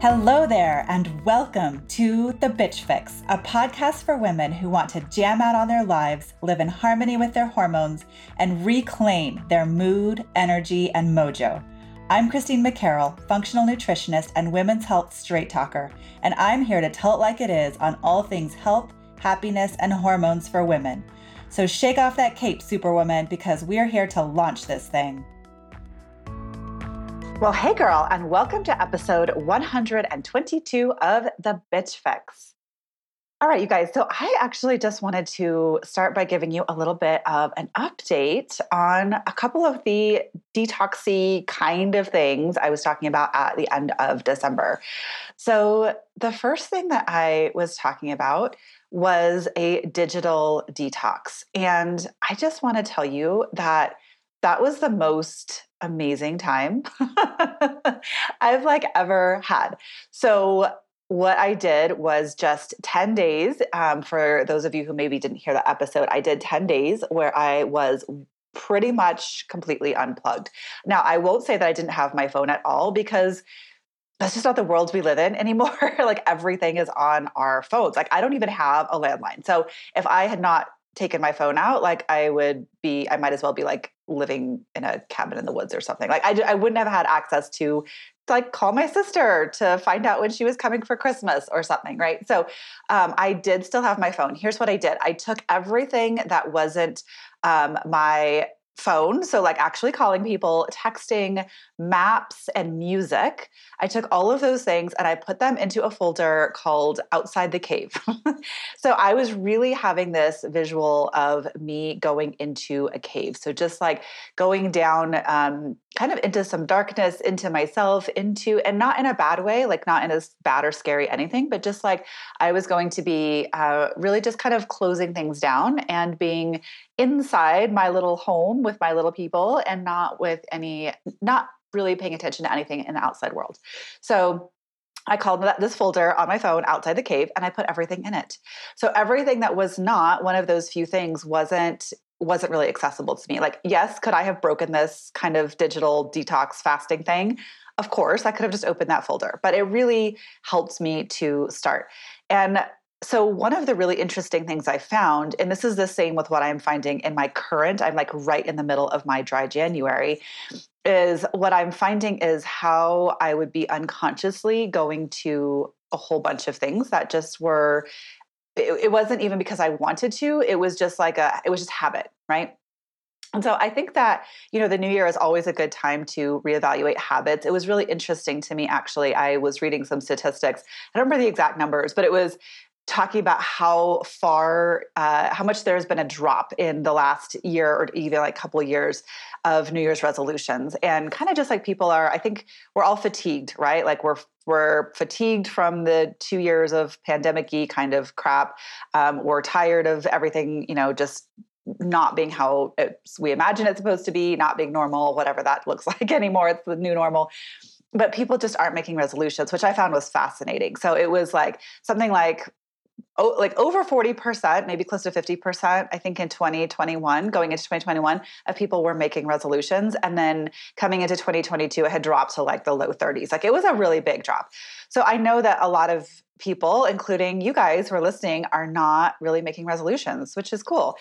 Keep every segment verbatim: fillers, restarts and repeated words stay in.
Hello there, and welcome to The Bitch Fix, a podcast for women who want to jam out on their lives, live in harmony with their hormones, and reclaim their mood, energy, and mojo. I'm Christine McCarroll, functional nutritionist and women's health straight talker, and I'm here to tell it like it is on all things health, happiness, and hormones for women. So shake off that cape, Superwoman, because we're here to launch this thing. Well, hey girl, and welcome to episode one hundred twenty-two of The Bitch Fix. All right, you guys, so I actually just wanted to start by giving you a little bit of an update on a couple of the detoxy kind of things I was talking about at the end of December. So the first thing that I was talking about was a digital detox. And I just want to tell you that that was the most amazing time I've like ever had. So what I did was just ten days. Um, for those of you who maybe didn't hear the episode, I did ten days where I was pretty much completely unplugged. Now, I won't say that I didn't have my phone at all because that's just not the world we live in anymore. Like everything is on our phones. Like I don't even have a landline. So if I had not taken my phone out, like I would be, I might as well be like living in a cabin in the woods or something. Like I, I wouldn't have had access to like call my sister to find out when she was coming for Christmas or something. Right. So um, I did still have my phone. Here's what I did. I took everything that wasn't um, my phone. So like actually calling people, texting, maps, and music. I took all of those things and I put them into a folder called Outside the Cave. So I was really having this visual of me going into a cave. So just like going down um, kind of into some darkness, into myself, into, and not in a bad way, like not in a bad or scary anything, but just like I was going to be uh, really just kind of closing things down and being inside my little home with my little people and not with any, not really paying attention to anything in the outside world. So I called that this folder on my phone Outside the Cave and I put everything in it. So everything that was not one of those few things wasn't wasn't really accessible to me. Like, yes, could I have broken this kind of digital detox fasting thing? Of course, I could have just opened that folder, but it really helped me to start. And so one of the really interesting things I found, and this is the same with what I'm finding in my current, I'm like right in the middle of my dry January, is what I'm finding is how I would be unconsciously going to a whole bunch of things that just were, it, it wasn't even because I wanted to, it was just like a, it was just habit, right? And so I think that, you know, the new year is always a good time to reevaluate habits. It was really interesting to me, actually. I was reading some statistics. I don't remember the exact numbers, but it was talking about how far, uh, how much there's been a drop in the last year or even like a couple of years of New Year's resolutions. And kind of just like people are, I think we're all fatigued, right? Like we're we're fatigued from the two years of pandemic-y kind of crap. Um, we're tired of everything, you know, just not being how it's, we imagine it's supposed to be, not being normal, whatever that looks like anymore. It's the new normal. But people just aren't making resolutions, which I found was fascinating. So it was like something like, oh, like over forty percent, maybe close to fifty percent, I think in twenty twenty-one, going into twenty twenty-one, of people were making resolutions. And then coming into twenty twenty-two, it had dropped to like the low thirties. Like it was a really big drop. So I know that a lot of people, including you guys who are listening, are not really making resolutions, which is cool.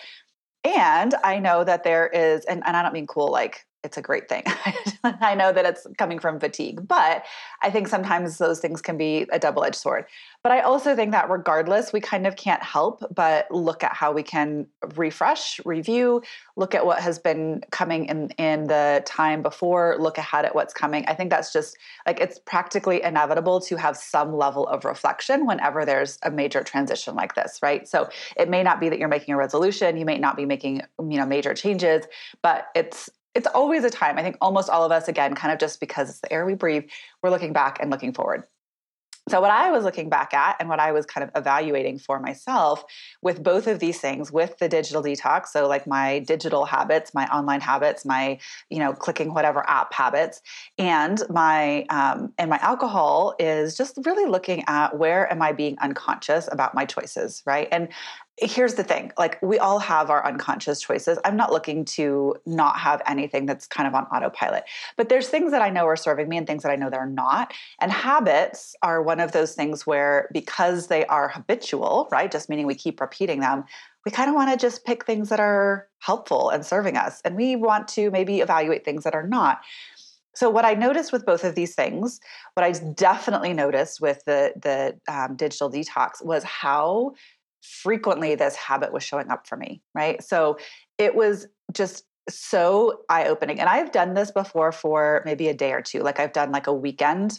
And I know that there is, and, and I don't mean cool like it's a great thing. I know that it's coming from fatigue, but I think sometimes those things can be a double-edged sword. But I also think that regardless, we kind of can't help but look at how we can refresh, review, look at what has been coming in, in the time before, look ahead at what's coming. I think that's just like, it's practically inevitable to have some level of reflection whenever there's a major transition like this, right? So it may not be that you're making a resolution, you may not be making, you know, major changes, but it's It's always a time. I think almost all of us, again, kind of just because it's the air we breathe, we're looking back and looking forward. So what I was looking back at and what I was kind of evaluating for myself with both of these things, with the digital detox, so like my digital habits, my online habits, my, you know, clicking whatever app habits, and my um, and my alcohol, is just really looking at where am I being unconscious about my choices, right? And Here's the thing, like we all have our unconscious choices. I'm not looking to not have anything that's kind of on autopilot, but there's things that I know are serving me and things that I know they're not. And habits are one of those things where, because they are habitual, right? Just meaning we keep repeating them, we kind of want to just pick things that are helpful and serving us. And we want to maybe evaluate things that are not. So what I noticed with both of these things, what I definitely noticed with the the um, digital detox was how frequently this habit was showing up for me, right? So it was just so eye-opening. And I've done this before for maybe a day or two. Like I've done like a weekend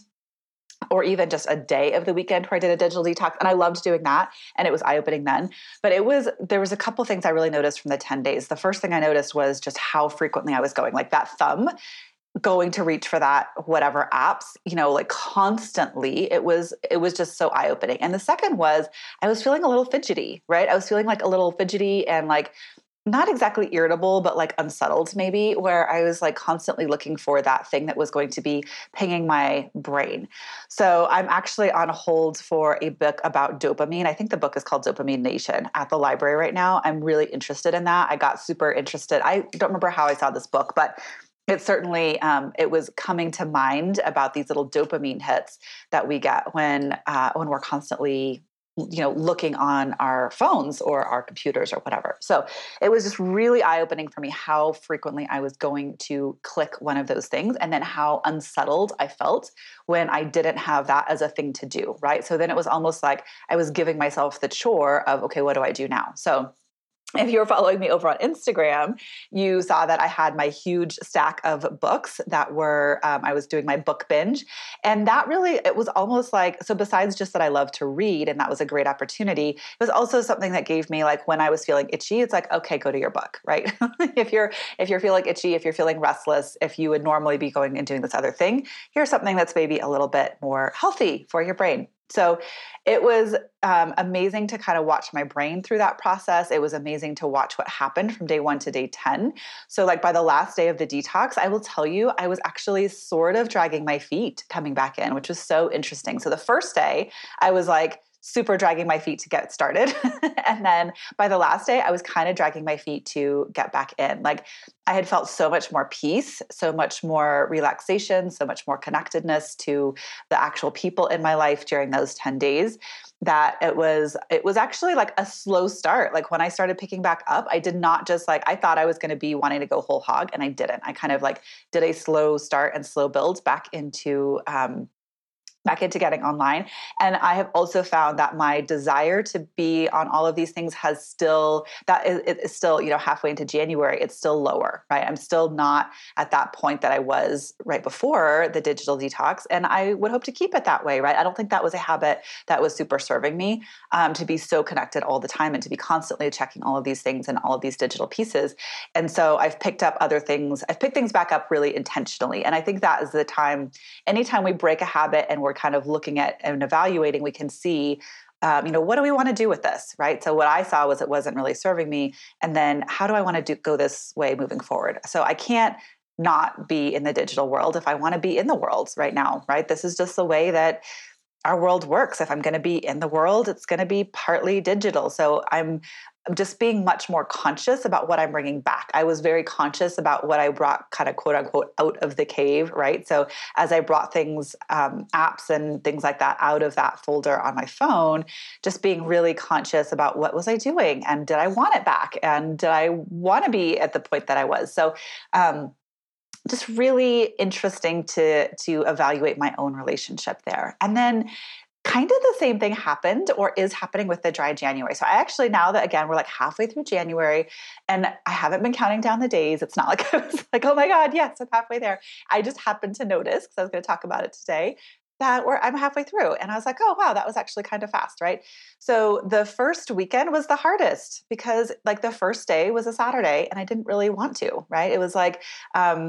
or even just a day of the weekend where I did a digital detox. And I loved doing that. And it was eye-opening then. But it was, there was a couple things I really noticed from the ten days. The first thing I noticed was just how frequently I was going, like that thumb going to reach for that whatever apps, you know, like constantly. It was it was just so eye-opening. And the second was I was feeling a little fidgety, right? I was feeling like a little fidgety and like not exactly irritable, but like unsettled maybe, where I was like constantly looking for that thing that was going to be pinging my brain. So I'm actually on hold for a book about dopamine. I think the book is called Dopamine Nation at the library right now. I'm really interested in that. I got super interested. I don't remember how I saw this book, but it certainly um, it was coming to mind about these little dopamine hits that we get when uh, when we're constantly, you know, looking on our phones or our computers or whatever. So it was just really eye-opening for me how frequently I was going to click one of those things, and then how unsettled I felt when I didn't have that as a thing to do, right? So then it was almost like I was giving myself the chore of, okay, what do I do now? So if you were following me over on Instagram, you saw that I had my huge stack of books that were, um, I was doing my book binge. And that really, it was almost like, so besides just that I love to read, and that was a great opportunity, it was also something that gave me, like when I was feeling itchy, it's like, okay, go to your book, right? if you're, if you're feeling itchy, if you're feeling restless, if you would normally be going and doing this other thing, here's something that's maybe a little bit more healthy for your brain. So it was um, amazing to kind of watch my brain through that process. It was amazing to watch what happened from day one to day ten. So like by the last day of the detox, I will tell you, I was actually sort of dragging my feet coming back in, which was so interesting. So the first day I was like, super dragging my feet to get started. And then by the last day, I was kind of dragging my feet to get back in. Like I had felt so much more peace, so much more relaxation, so much more connectedness to the actual people in my life during those ten days, that it was it was actually like a slow start. Like when I started picking back up, I did not just like, I thought I was going to be wanting to go whole hog, and I didn't. I kind of like did a slow start and slow build back into um back into getting online. And I have also found that my desire to be on all of these things has still, that is, it is still, you know, halfway into January, it's still lower, right? I'm still not at that point that I was right before the digital detox. And I would hope to keep it that way, right? I don't think that was a habit that was super serving me, um, to be so connected all the time and to be constantly checking all of these things and all of these digital pieces. And so I've picked up other things. I've picked things back up really intentionally. And I think that is the time, anytime we break a habit and we're kind of looking at and evaluating, we can see, um, you know, what do we want to do with this, right? So what I saw was it wasn't really serving me. And then how do I want to do, go this way moving forward? So I can't not be in the digital world if I want to be in the world right now, right? This is just the way that our world works. If I'm going to be in the world, it's going to be partly digital. So I'm I'm just being much more conscious about what I'm bringing back. I was very conscious about what I brought kind of quote unquote out of the cave, right? So as I brought things, um, apps and things like that out of that folder on my phone, just being really conscious about what was I doing and did I want it back? And did I want to be at the point that I was? So, um, just really interesting to to evaluate my own relationship there. And then kind of the same thing happened or is happening with the dry January. So I actually, now that again, we're like halfway through January and I haven't been counting down the days. It's not like I was like, oh my God, yes, I'm halfway there. I just happened to notice, because I was going to talk about it today, that we're, I'm halfway through. And I was like, oh, wow, that was actually kind of fast, right? So the first weekend was the hardest because like the first day was a Saturday and I didn't really want to, right? It was like, um,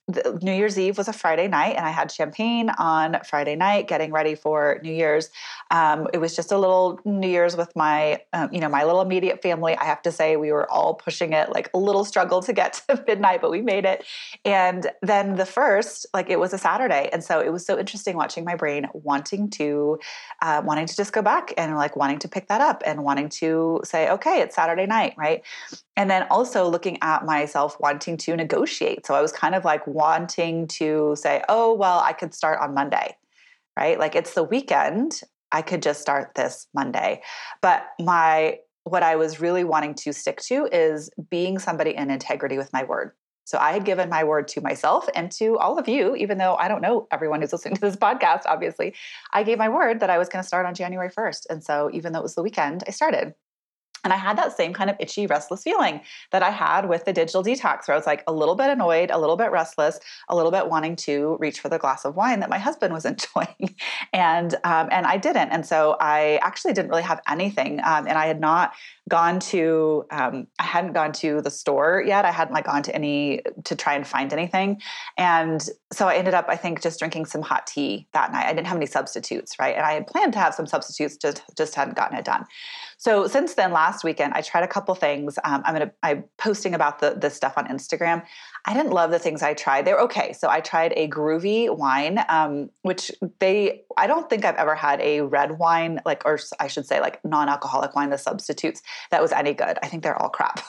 the, New Year's Eve was a Friday night, and I had champagne on Friday night, getting ready for New Year's. Um, it was just a little New Year's with my, um, you know, my little immediate family. I have to say, we were all pushing it, like a little struggle to get to midnight, but we made it. And then the first, like it was a Saturday, and so it was so interesting watching my brain wanting to, uh, wanting to just go back and like wanting to pick that up and wanting to say, okay, it's Saturday night, right? And then also looking at myself wanting to negotiate. So I was kind of like wanting to say, oh, well, I could start on Monday, right? Like it's the weekend. I could just start this Monday. But my, what I was really wanting to stick to is being somebody in integrity with my word. So I had given my word to myself and to all of you, even though I don't know everyone who's listening to this podcast, obviously, I gave my word that I was going to start on January first. And so even though it was the weekend, I started. And I had that same kind of itchy, restless feeling that I had with the digital detox, where I was like a little bit annoyed, a little bit restless, a little bit wanting to reach for the glass of wine that my husband was enjoying. and um, and I didn't. And so I actually didn't really have anything. Um, and I had not gone to, um, I hadn't gone to the store yet. I hadn't like gone to any, to try and find anything. And so I ended up, I think, just drinking some hot tea that night. I didn't have any substitutes, right? And I had planned to have some substitutes, just, just hadn't gotten it done. So since then, last weekend, I tried a couple things. Um, I'm gonna I'm posting about the this stuff on Instagram. I didn't love the things I tried. They were okay. So I tried a groovy wine, um, which they I don't think I've ever had a red wine, like, or I should say, like non-alcoholic wine, the substitutes, that was any good. I think they're all crap.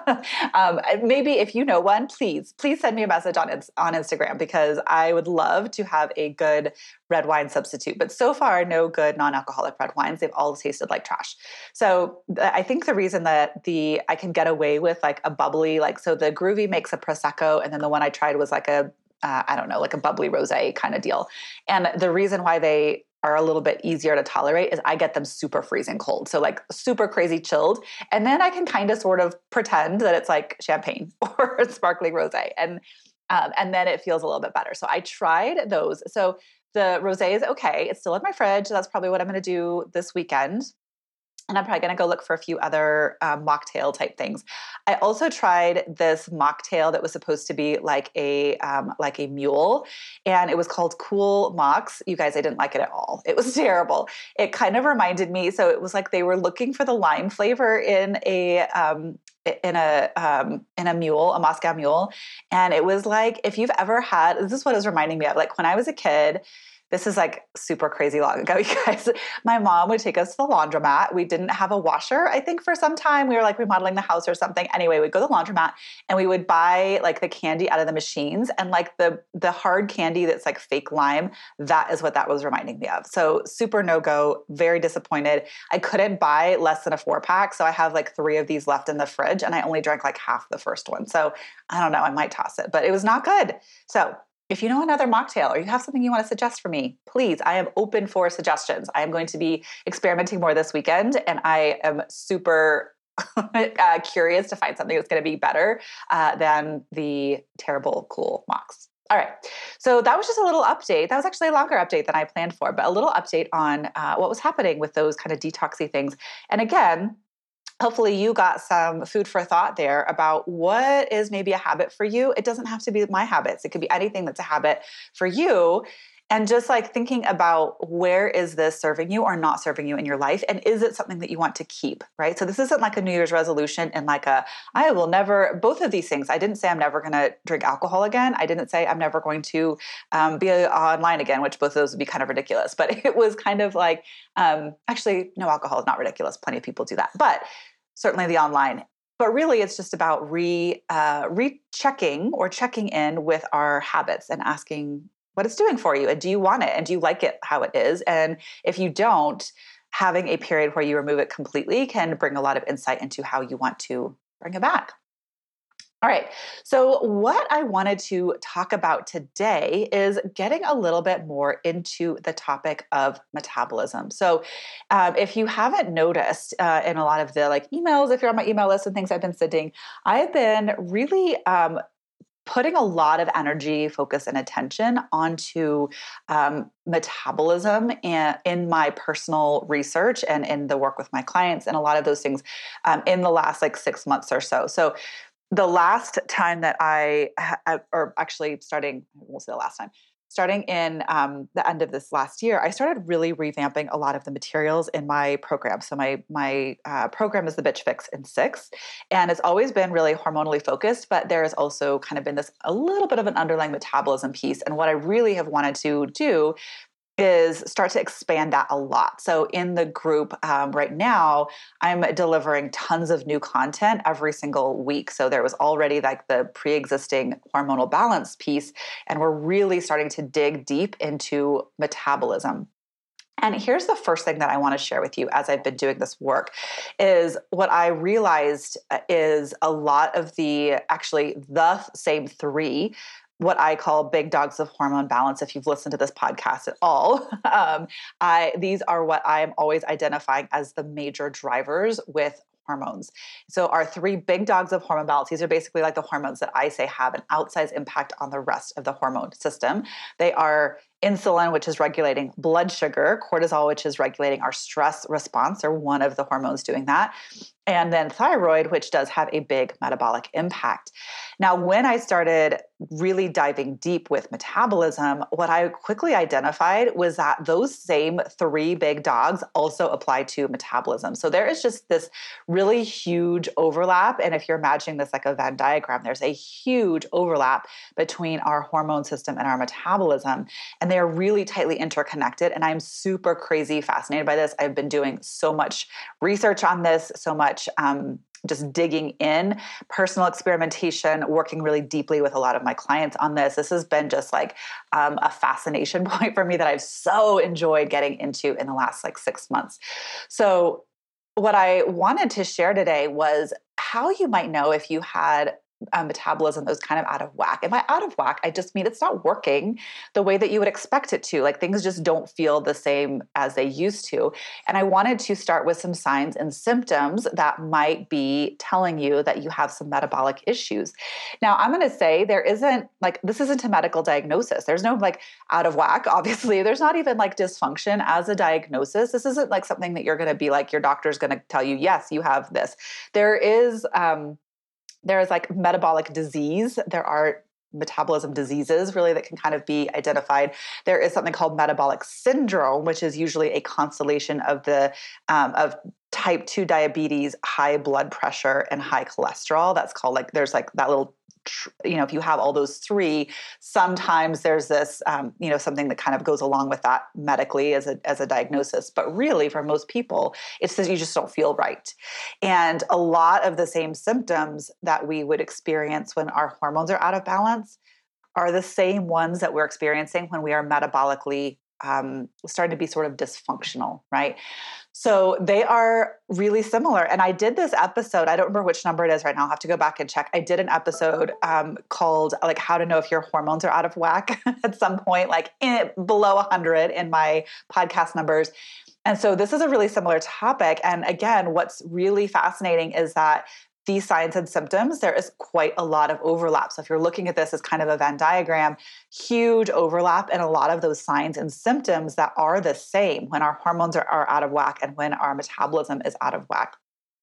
um, maybe if you know one, please please send me a message on on Instagram, because I would love to have a good red wine substitute. But so far, no good non-alcoholic red wines. They've all tasted like trash. So I think the reason that the I can get away with like a bubbly, like, so the groovy makes a Prosecco, and then the one I tried was like a, uh, I don't know, like a bubbly rosé kind of deal. And the reason why they are a little bit easier to tolerate is I get them super freezing cold. So like super crazy chilled. And then I can kind of sort of pretend that it's like champagne or sparkling rosé. And, um, and then it feels a little bit better. So I tried those. So the rosé is okay. It's still in my fridge. That's probably what I'm going to do this weekend. And I'm probably going to go look for a few other um, mocktail type things. I also tried this mocktail that was supposed to be like a um, like a mule, and it was called Cool Mocks. You guys, I didn't like it at all. It was terrible. It kind of reminded me. So it was like they were looking for the lime flavor in a um, in a um, in a mule, a Moscow mule, and it was like, if you've ever had, this is what it was reminding me of. Like when I was a kid. This is like super crazy long ago, you guys. My mom would take us to the laundromat. We didn't have a washer, I think, for some time. We were like remodeling the house or something. Anyway, we'd go to the laundromat and we would buy like the candy out of the machines, and like the the hard candy that's like fake lime. That is what that was reminding me of. So super no-go, very disappointed. I couldn't buy less than a four pack. So I have like three of these left in the fridge, and I only drank like half the first one. So I don't know, I might toss it, but it was not good. So if you know another mocktail or you have something you want to suggest for me, please, I am open for suggestions. I am going to be experimenting more this weekend, and I am super uh, curious to find something that's going to be better uh, than the terrible Cool Mocks. All right. So that was just a little update. That was actually a longer update than I planned for, but a little update on uh, what was happening with those kind of detoxy things. And again, hopefully you got some food for thought there about what is maybe a habit for you. It doesn't have to be my habits. It could be anything that's a habit for you. And just like thinking about, where is this serving you or not serving you in your life? And is it something that you want to keep, right? So this isn't like a New Year's resolution and like a, I will never, both of these things. I didn't say I'm never going to drink alcohol again. I didn't say I'm never going to um, be online again, which both of those would be kind of ridiculous. But it was kind of like, um, actually, no, alcohol is not ridiculous. Plenty of people do that. But certainly the online. But really, it's just about re uh, rechecking or checking in with our habits and asking what it's doing for you. And do you want it? And do you like it how it is? And if you don't, having a period where you remove it completely can bring a lot of insight into how you want to bring it back. All right. So what I wanted to talk about today is getting a little bit more into the topic of metabolism. So um, if you haven't noticed uh, in a lot of the like emails, if you're on my email list and things I've been sending, I've been really um, putting a lot of energy, focus, and attention onto um, metabolism and in my personal research and in the work with my clients and a lot of those things um, in the last like six months or so. So the last time that I, ha- or actually starting, I won't say the last time, starting in um, the end of this last year, I started really revamping a lot of the materials in my program. So my my uh, program is the Bitch Fix in six, and it's always been really hormonally focused. But there has also kind of been this a little bit of an underlying metabolism piece. And what I really have wanted to do is start to expand that a lot. So in the group um, right now, I'm delivering tons of new content every single week. So there was already like the pre-existing hormonal balance piece, and we're really starting to dig deep into metabolism. And here's the first thing that I want to share with you as I've been doing this work is what I realized is a lot of the, actually the same three, what I call big dogs of hormone balance. If you've listened to this podcast at all, um, I, these are what I am always identifying as the major drivers with hormones. So our three big dogs of hormone balance, these are basically like the hormones that I say have an outsized impact on the rest of the hormone system. They are insulin, which is regulating blood sugar, cortisol, which is regulating our stress response, or one of the hormones doing that, and then thyroid, which does have a big metabolic impact. Now, when I started really diving deep with metabolism, what I quickly identified was that those same three big dogs also apply to metabolism. So there is just this really huge overlap. And if you're imagining this like a Venn diagram, there's a huge overlap between our hormone system and our metabolism. And they are really tightly interconnected. And I'm super crazy fascinated by this. I've been doing so much research on this, so much um, just digging in, personal experimentation, working really deeply with a lot of my clients on this. This has been just like um, a fascination point for me that I've so enjoyed getting into in the last like six months. So what I wanted to share today was how you might know if you had a metabolism that was kind of out of whack. And by out of whack, I just mean it's not working the way that you would expect it to. Like things just don't feel the same as they used to. And I wanted to start with some signs and symptoms that might be telling you that you have some metabolic issues. Now, I'm going to say there isn't like, this isn't a medical diagnosis. There's no like out of whack, obviously. There's not even like dysfunction as a diagnosis. This isn't like something that you're going to be like, your doctor's going to tell you, yes, you have this. There is, um, There is like metabolic disease. There are metabolism diseases really that can kind of be identified. There is something called metabolic syndrome, which is usually a constellation of the um, of type two diabetes, high blood pressure, and high cholesterol. That's called like, there's like that little, you know, if you have all those three, sometimes there's this, um, you know, something that kind of goes along with that medically as a, as a diagnosis. But really for most people, it's that you just don't feel right. And a lot of the same symptoms that we would experience when our hormones are out of balance are the same ones that we're experiencing when we are metabolically um, starting to be sort of dysfunctional, right? So they are really similar. And I did this episode, I don't remember which number it is right now. I'll have to go back and check. I did an episode um, called like how to know if your hormones are out of whack at some point, like in, below one hundred in my podcast numbers. And so this is a really similar topic. And again, what's really fascinating is that these signs and symptoms, there is quite a lot of overlap. So if you're looking at this as kind of a Venn diagram, huge overlap in a lot of those signs and symptoms that are the same when our hormones are, are out of whack and when our metabolism is out of whack.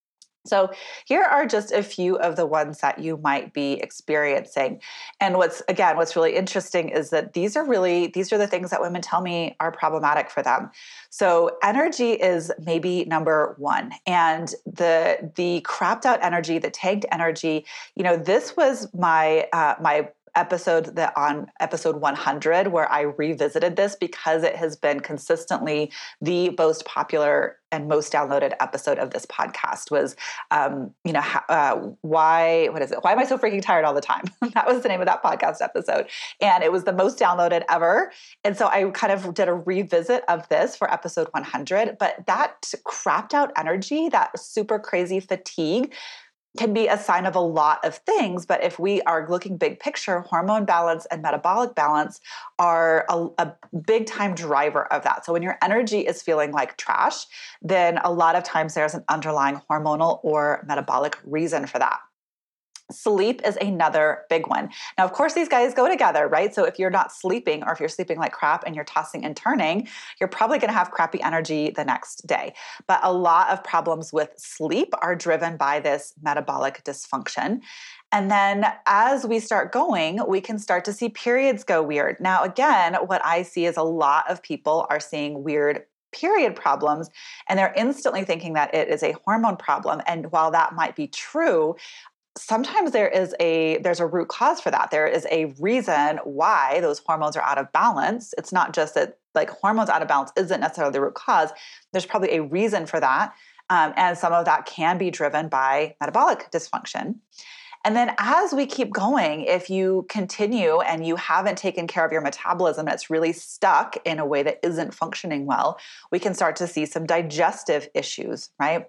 So here are just a few of the ones that you might be experiencing. And what's, again, what's really interesting is that these are really, these are the things that women tell me are problematic for them. So energy is maybe number one. And the, the crapped out energy, the tanked energy, you know, this was my, uh, my, episode that on episode one hundred where I revisited this because it has been consistently the most popular and most downloaded episode of this podcast was, um, you know, uh, why, what is it? Why am I so freaking tired all the time? That was the name of that podcast episode. And it was the most downloaded ever. And so I kind of did a revisit of this for episode one hundred, but that crapped out energy, that super crazy fatigue can be a sign of a lot of things. But if we are looking big picture, hormone balance and metabolic balance are a, a big time driver of that. So when your energy is feeling like trash, then a lot of times there's an underlying hormonal or metabolic reason for that. Sleep is another big one. Now, of course, these guys go together, right? So if you're not sleeping or if you're sleeping like crap and you're tossing and turning, you're probably going to have crappy energy the next day. But a lot of problems with sleep are driven by this metabolic dysfunction. And then as we start going, we can start to see periods go weird. Now, again, what I see is a lot of people are seeing weird period problems, and they're instantly thinking that it is a hormone problem. And while that might be true, sometimes there is a there's a root cause for that. There is a reason why those hormones are out of balance. It's not just that like hormones out of balance isn't necessarily the root cause. There's probably a reason for that. Um, and some of that can be driven by metabolic dysfunction. And then as we keep going, if you continue and you haven't taken care of your metabolism and it's really stuck in a way that isn't functioning well, we can start to see some digestive issues, right?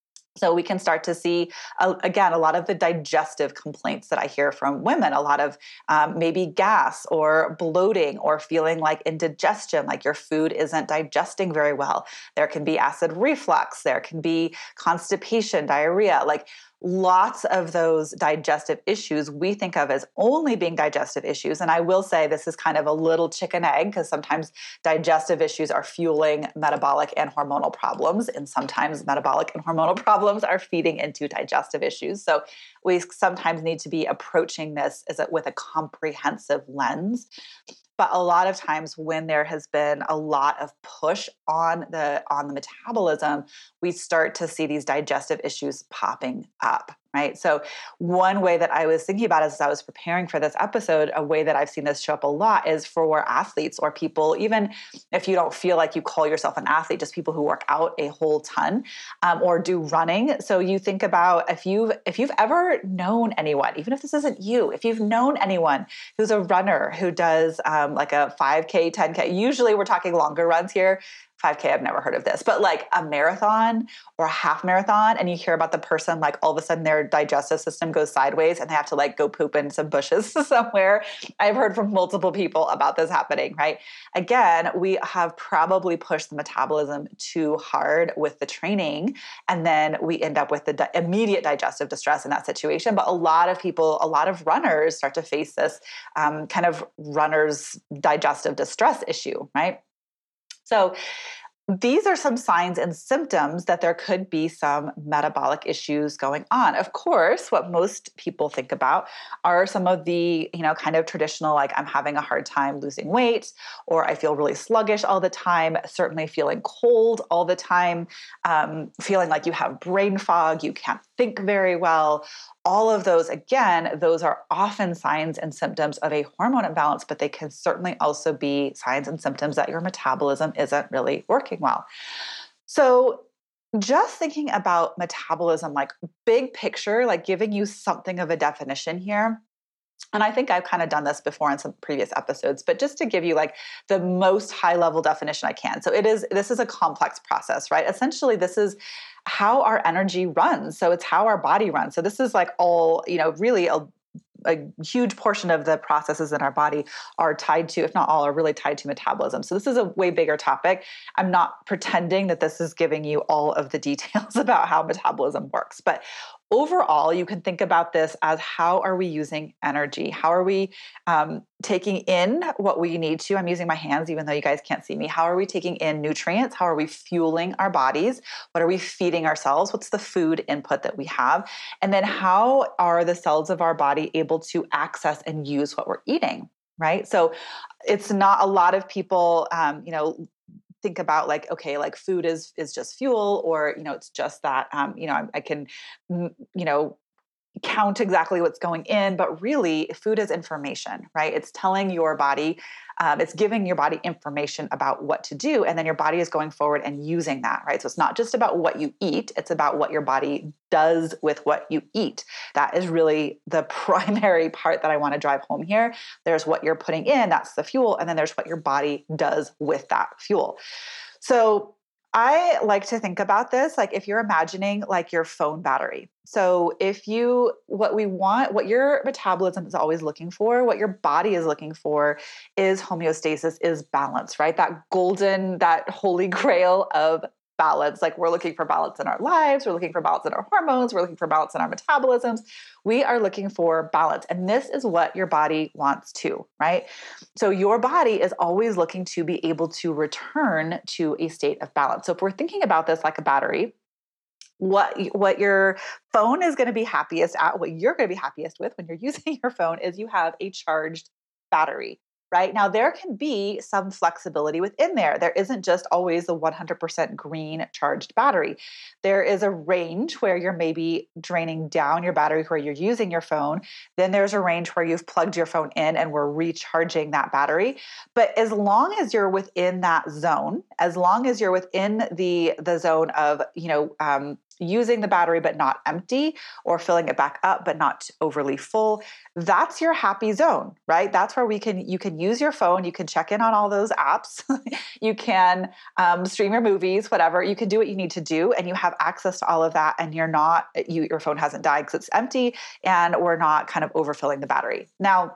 So we can start to see, uh, again, a lot of the digestive complaints that I hear from women, a lot of um, maybe gas or bloating or feeling like indigestion, like your food isn't digesting very well. There can be acid reflux. There can be constipation, diarrhea, like lots of those digestive issues we think of as only being digestive issues. And I will say this is kind of a little chicken egg because sometimes digestive issues are fueling metabolic and hormonal problems. And sometimes metabolic and hormonal problems are feeding into digestive issues. So we sometimes need to be approaching this as a, with a comprehensive lens. But a lot of times when there has been a lot of push on the on the metabolism, we start to see these digestive issues popping up, right? So one way that I was thinking about as I was preparing for this episode, a way that I've seen this show up a lot is for athletes or people, even if you don't feel like you call yourself an athlete, just people who work out a whole ton um, or do running. So you think about if you've if you've ever known anyone, even if this isn't you, if you've known anyone who's a runner who does um, like a five K, ten K, usually we're talking longer runs here. five K, I've never heard of this, but like a marathon or a half marathon, and you hear about the person, like all of a sudden their digestive system goes sideways and they have to like go poop in some bushes somewhere. I've heard from multiple people about this happening, right? Again, we have probably pushed the metabolism too hard with the training, and then we end up with the di- immediate digestive distress in that situation. But a lot of people, a lot of runners start to face this um, kind of runner's digestive distress issue, right? So these are some signs and symptoms that there could be some metabolic issues going on. Of course, what most people think about are some of the, you know, kind of traditional, like I'm having a hard time losing weight, or I feel really sluggish all the time, certainly feeling cold all the time, um, feeling like you have brain fog, you can't think very well. All of those, again, those are often signs and symptoms of a hormone imbalance, but they can certainly also be signs and symptoms that your metabolism isn't really working well. So just thinking about metabolism, like big picture, like giving you something of a definition here. And I think I've kind of done this before in some previous episodes, but just to give you like the most high level definition I can. So it is, this is a complex process, right? Essentially, this is how our energy runs. So it's how our body runs. So this is like all, you know, really a, a huge portion of the processes in our body are tied to, if not all, are really tied to metabolism. So this is a way bigger topic. I'm not pretending that this is giving you all of the details about how metabolism works, but overall, you can think about this as how are we using energy? How are we um, taking in what we need to? I'm using my hands, even though you guys can't see me. How are we taking in nutrients? How are we fueling our bodies? What are we feeding ourselves? What's the food input that we have? And then how are the cells of our body able to access and use what we're eating? Right. So it's not a lot of people, um, you know, think about like, okay, like food is is just fuel, or you know, it's just that um, you know, I, I can, mm, you know, count exactly what's going in, but really, food is information, right? It's telling your body, um, it's giving your body information about what to do, and then your body is going forward and using that, right? So it's not just about what you eat; it's about what your body does with what you eat. That is really the primary part that I want to drive home here. There's what you're putting in, that's the fuel, and then there's what your body does with that fuel. So I like to think about this like if you're imagining like your phone battery. So if you, what we want, what your metabolism is always looking for, what your body is looking for is homeostasis, is balance, right? That golden, that holy grail of balance. Like we're looking for balance in our lives. We're looking for balance in our hormones. We're looking for balance in our metabolisms. We are looking for balance. And this is what your body wants too, right? So your body is always looking to be able to return to a state of balance. So if we're thinking about this like a battery, what what your phone is going to be happiest at, what you're going to be happiest with when you're using your phone is you have a charged battery. Right now, there can be some flexibility within there. There isn't just always a one hundred percent green charged battery. There is a range where you're maybe draining down your battery where you're using your phone. Then there's a range where you've plugged your phone in and we're recharging that battery. But as long as you're within that zone, as long as you're within the the zone of, you know, um, using the battery but not empty, or filling it back up but not overly full, that's your happy zone, right? That's where we can you can use your phone, you can check in on all those apps, you can um, stream your movies, whatever. You can do what you need to do, and you have access to all of that. And you're not you your phone hasn't died because it's empty, and we're not kind of overfilling the battery. Now,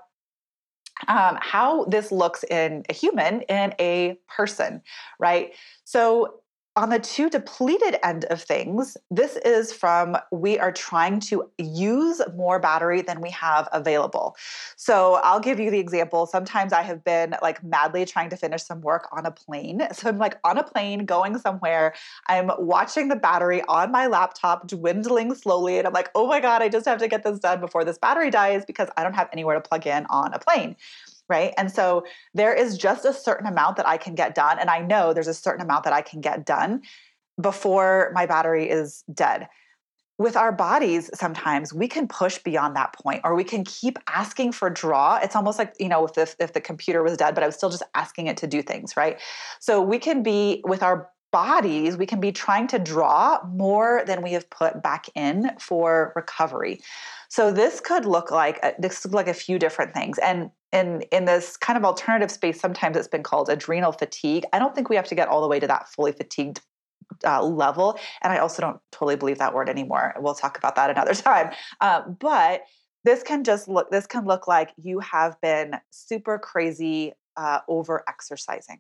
um, how this looks in a human, in a person, right? So on the too depleted end of things, this is from we are trying to use more battery than we have available. So I'll give you the example. Sometimes I have been like madly trying to finish some work on a plane. So I'm like on a plane going somewhere. I'm watching the battery on my laptop dwindling slowly. And I'm like, oh my God, I just have to get this done before this battery dies because I don't have anywhere to plug in on a plane. Right. And so there is just a certain amount that I can get done. And I know there's a certain amount that I can get done before my battery is dead. With our bodies, sometimes we can push beyond that point, or we can keep asking for draw. It's almost like, you know, if the, if the computer was dead, but I was still just asking it to do things. Right. So we can be with our bodies, we can be trying to draw more than we have put back in for recovery. So this could look like a, this could look like a few different things. And in in this kind of alternative space, sometimes it's been called adrenal fatigue. I don't think we have to get all the way to that fully fatigued uh, level. And I also don't totally believe that word anymore. We'll talk about that another time. Uh, but this can just look, this can look like you have been super crazy uh, over exercising.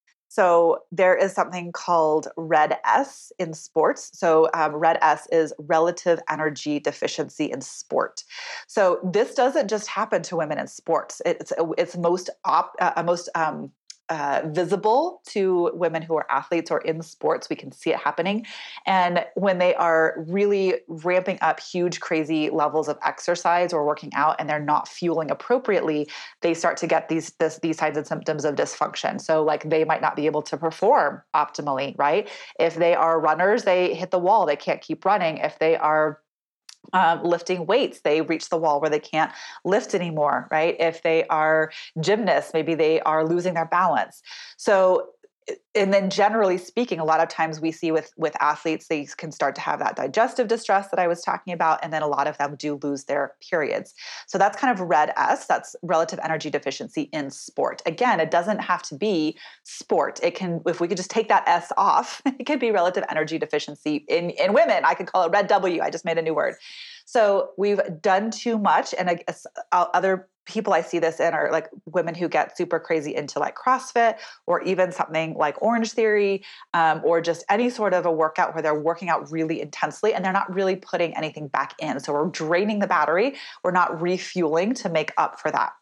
So there is something called red S in sports. So um, red S is relative energy deficiency in sport. So this doesn't just happen to women in sports. It's it's most op, uh, most um, uh, visible to women who are athletes or in sports. We can see it happening, and when they are really ramping up huge, crazy levels of exercise or working out, and they're not fueling appropriately, they start to get these this, these signs and symptoms of dysfunction. So like they might not be able to perform optimally, right? If they are runners, they hit the wall, they can't keep running. If they are um, lifting weights, they reach the wall where they can't lift anymore, right? If they are gymnasts, maybe they are losing their balance. So and then generally speaking, a lot of times we see with, with athletes, they can start to have that digestive distress that I was talking about. And then a lot of them do lose their periods. So that's kind of red S, that's relative energy deficiency in sport. Again, it doesn't have to be sport. It can, if we could just take that S off, it could be relative energy deficiency in, in women. I could call it red W. I just made a new word. So we've done too much. And I guess other people I see this in are like women who get super crazy into like CrossFit, or even something like Orange Theory, um, or just any sort of a workout where they're working out really intensely and they're not really putting anything back in. So we're draining the battery. We're not refueling to make up for that.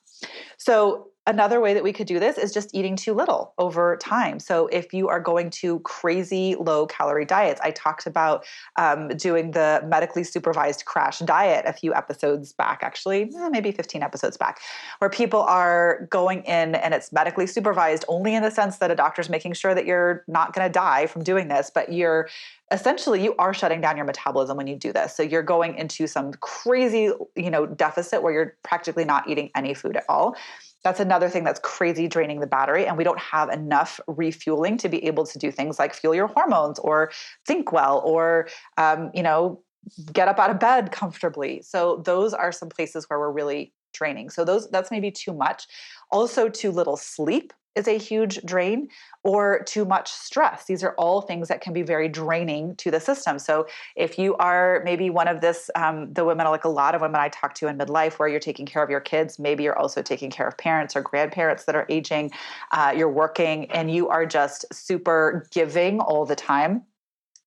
So another way that we could do this is just eating too little over time. So if you are going to crazy low calorie diets, I talked about um, doing the medically supervised crash diet a few episodes back, actually, eh, maybe fifteen episodes back, where people are going in and it's medically supervised only in the sense that a doctor's making sure that you're not going to die from doing this, but you're essentially, you are shutting down your metabolism when you do this. So you're going into some crazy, you know, deficit where you're practically not eating any food at all. That's another thing that's crazy draining the battery. And we don't have enough refueling to be able to do things like fuel your hormones or think well, or, um, you know, get up out of bed comfortably. So those are some places where we're really draining. So those, that's maybe too much. Also, too little sleep is a huge drain, or too much stress. These are all things that can be very draining to the system. So if you are maybe one of this, um, the women, like a lot of women I talk to in midlife, where you're taking care of your kids, maybe you're also taking care of parents or grandparents that are aging, uh, you're working, and you are just super giving all the time.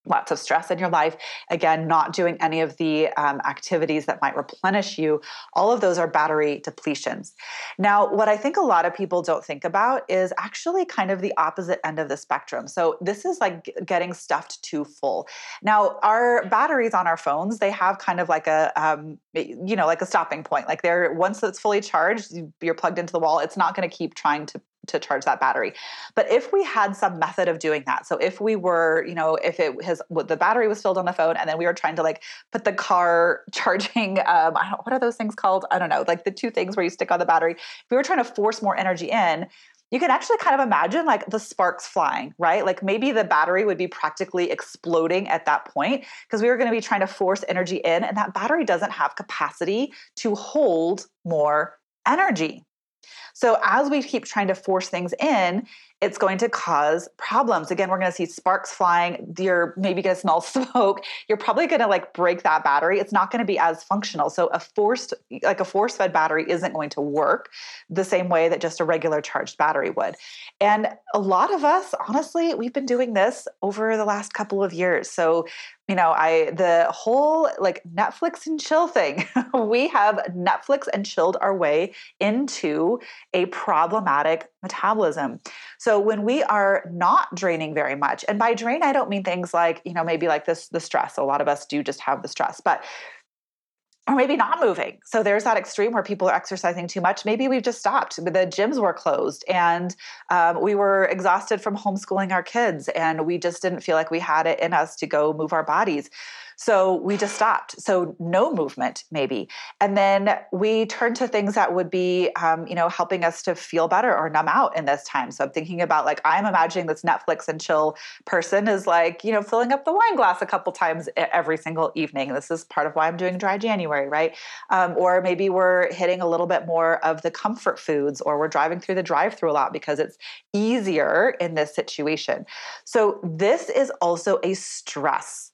lots of stress in your life, again, not doing any of the um, activities that might replenish you, all of those are battery depletions. Now, what I think a lot of people don't think about is actually kind of the opposite end of the spectrum. So this is like getting stuffed too full. Now, our batteries on our phones, they have kind of like a, um, you know, like a stopping point. Like they're, once it's fully charged, you're plugged into the wall, it's not going to keep trying to to charge that battery. But if we had some method of doing that, so if we were, you know, if it has, the battery was filled on the phone and then we were trying to like put the car charging, um, I don't, what are those things called? I don't know, like the two things where you stick on the battery. If we were trying to force more energy in, you can actually kind of imagine like the sparks flying, right? Like maybe the battery would be practically exploding at that point because we were going to be trying to force energy in, and that battery doesn't have capacity to hold more energy. So as we keep trying to force things in, it's going to cause problems. Again, we're going to see sparks flying. You're maybe going to smell smoke. You're probably going to like break that battery. It's not going to be as functional. So a forced, like a force-fed battery isn't going to work the same way that just a regular charged battery would. And a lot of us, honestly, we've been doing this over the last couple of years. So you know, I, the whole like Netflix and chill thing, we have Netflix and chilled our way into a problematic metabolism. So when we are not draining very much, and by drain, I don't mean things like, you know, maybe like this, the stress. A lot of us do just have the stress, but or maybe not moving. So there's that extreme where people are exercising too much. Maybe we've just stopped. The gyms were closed and um, we were exhausted from homeschooling our kids and we just didn't feel like we had it in us to go move our bodies. So we just stopped. So no movement, maybe. And then we turned to things that would be, um, you know, helping us to feel better or numb out in this time. So I'm thinking about like, I'm imagining this Netflix and chill person is like, you know, filling up the wine glass a couple times every single evening. This is part of why I'm doing dry January, right? Um, or maybe we're hitting a little bit more of the comfort foods, or we're driving through the drive-through a lot because it's easier in this situation. So this is also a stress.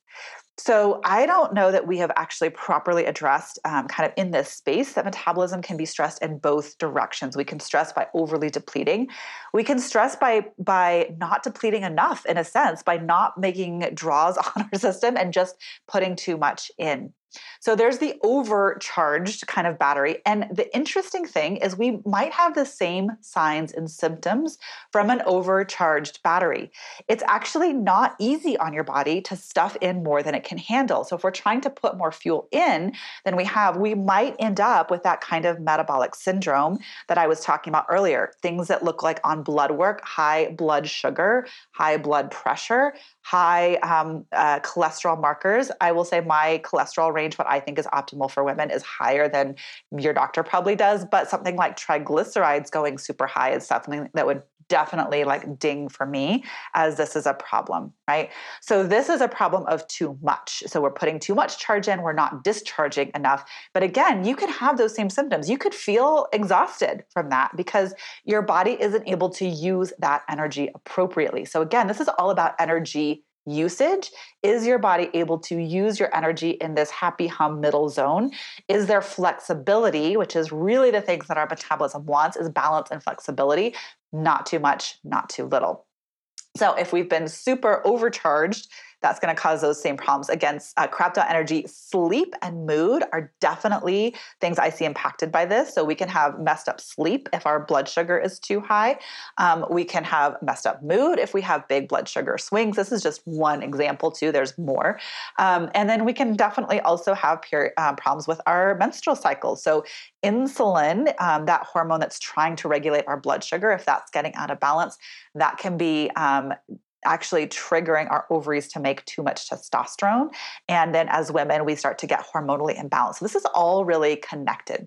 So I don't know that we have actually properly addressed um, kind of in this space that metabolism can be stressed in both directions. We can stress by overly depleting. We can stress by, by not depleting enough, in a sense, by not making draws on our system and just putting too much in. So there's the overcharged kind of battery. And the interesting thing is we might have the same signs and symptoms from an overcharged battery. It's actually not easy on your body to stuff in more than it can handle. So if we're trying to put more fuel in than we have, we might end up with that kind of metabolic syndrome that I was talking about earlier. Things that look like on blood work, high blood sugar, high blood pressure, high um, uh, cholesterol markers. I will say my cholesterol range, what I think is optimal for women, is higher than your doctor probably does, but something like triglycerides going super high is something that would definitely like ding for me, as this is a problem, right? So this is a problem of too much. So we're putting too much charge in, we're not discharging enough. But again, you could have those same symptoms. You could feel exhausted from that because your body isn't able to use that energy appropriately. So again, this is all about energy usage. Is your body able to use your energy in this happy hum middle zone? Is there flexibility, which is really the things that our metabolism wants, is balance and flexibility, not too much, not too little. So if we've been super overcharged, that's going to cause those same problems. Again, uh, crapped out energy, sleep and mood are definitely things I see impacted by this. So we can have messed up sleep if our blood sugar is too high. Um, we can have messed up mood if we have big blood sugar swings. This is just one example too. There's more. Um, and then we can definitely also have peri- uh, problems with our menstrual cycle. So insulin, um, that hormone that's trying to regulate our blood sugar, if that's getting out of balance, that can be um, actually triggering our ovaries to make too much testosterone. And then as women, we start to get hormonally imbalanced. So this is all really connected.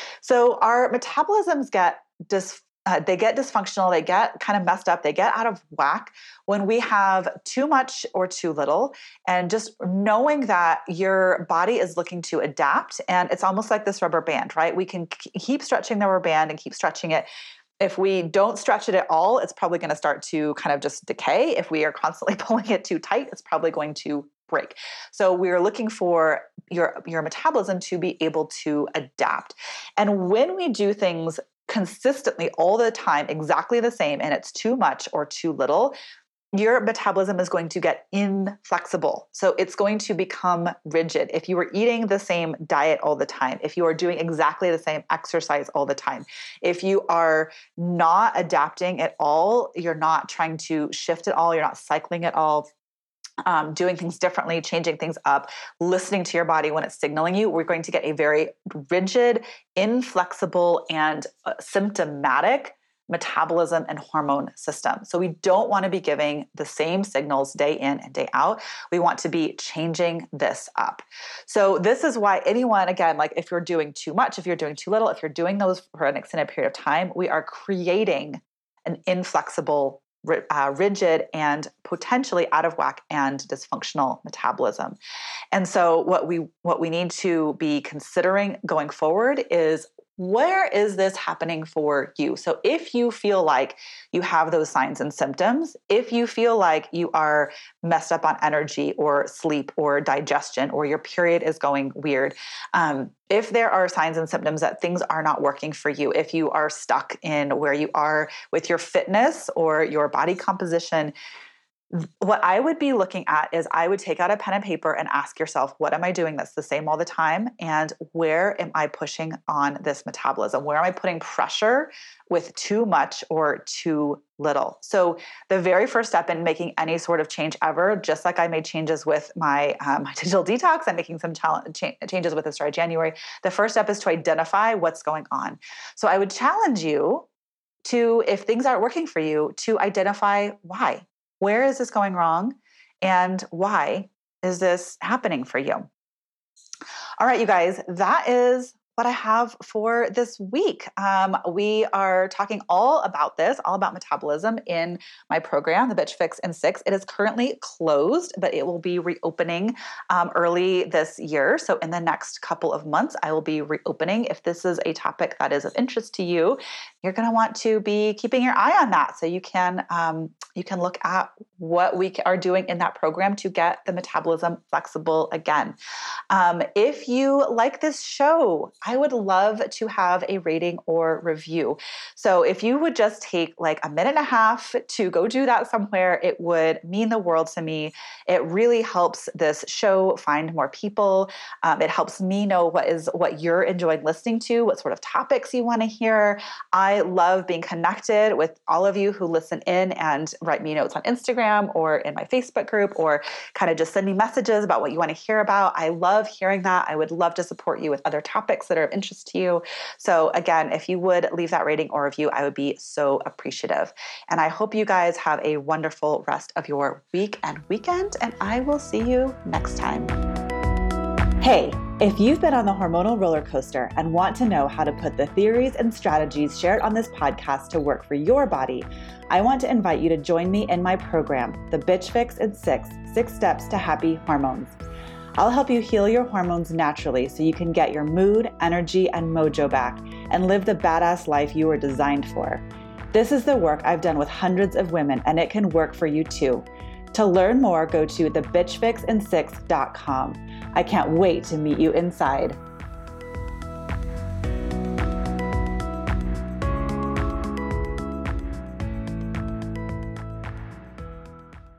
So our metabolisms get dis uh, they get dysfunctional, they get kind of messed up, they get out of whack when we have too much or too little. And just knowing that your body is looking to adapt, and it's almost like this rubber band, right? We can keep stretching the rubber band and keep stretching it. If we don't stretch it at all, it's probably going to start to kind of just decay. If we are constantly pulling it too tight, it's probably going to break. So we're looking for your, your metabolism to be able to adapt. And when we do things consistently all the time, exactly the same, and it's too much or too little, your metabolism is going to get inflexible. So it's going to become rigid. If you are eating the same diet all the time, if you are doing exactly the same exercise all the time, if you are not adapting at all, you're not trying to shift at all, you're not cycling at all, um, doing things differently, changing things up, listening to your body when it's signaling you, we're going to get a very rigid, inflexible, and uh, symptomatic metabolism and hormone system. So we don't want to be giving the same signals day in and day out. We want to be changing this up. So this is why anyone, again, like if you're doing too much, if you're doing too little, if you're doing those for an extended period of time, we are creating an inflexible, uh, rigid, and potentially out of whack and dysfunctional metabolism. And so what we what we need to be considering going forward is, where is this happening for you? So if you feel like you have those signs and symptoms, if you feel like you are messed up on energy or sleep or digestion, or your period is going weird, um, if there are signs and symptoms that things are not working for you, if you are stuck in where you are with your fitness or your body composition, what I would be looking at is I would take out a pen and paper and ask yourself, what am I doing that's the same all the time? And where am I pushing on this metabolism? Where am I putting pressure with too much or too little? So the very first step in making any sort of change ever, just like I made changes with my, um, my digital detox, I'm making some challenge, cha- changes with this started January. The first step is to identify what's going on. So I would challenge you to, if things aren't working for you, to identify why. Where is this going wrong? And why is this happening for you? All right, you guys, that is what I have for this week. Um, we are talking all about this, all about metabolism in my program, The Bitch Fix in Six. It is currently closed, but it will be reopening um, early this year. So in the next couple of months, I will be reopening. If this is a topic that is of interest to you, you're going to want to be keeping your eye on that, so you can um, you can look at what we are doing in that program to get the metabolism flexible again. Um, if you like this show, I would love to have a rating or review. So if you would just take like a minute and a half to go do that somewhere, it would mean the world to me. It really helps this show find more people. Um, it helps me know what is what you're enjoying listening to, what sort of topics you want to hear. I love being connected with all of you who listen in and write me notes on Instagram or in my Facebook group, or kind of just send me messages about what you want to hear about. I love hearing that. I would love to support you with other topics that are of interest to you. So again, if you would leave that rating or review, I would be so appreciative. And I hope you guys have a wonderful rest of your week and weekend, and I will see you next time. Hey, if you've been on the hormonal roller coaster and want to know how to put the theories and strategies shared on this podcast to work for your body, I want to invite you to join me in my program, The Bitch Fix in Six, Six Steps to Happy Hormones. I'll help you heal your hormones naturally so you can get your mood, energy, and mojo back and live the badass life you were designed for. This is the work I've done with hundreds of women, and it can work for you too. To learn more, go to the bitch fix in six dot com. I can't wait to meet you inside.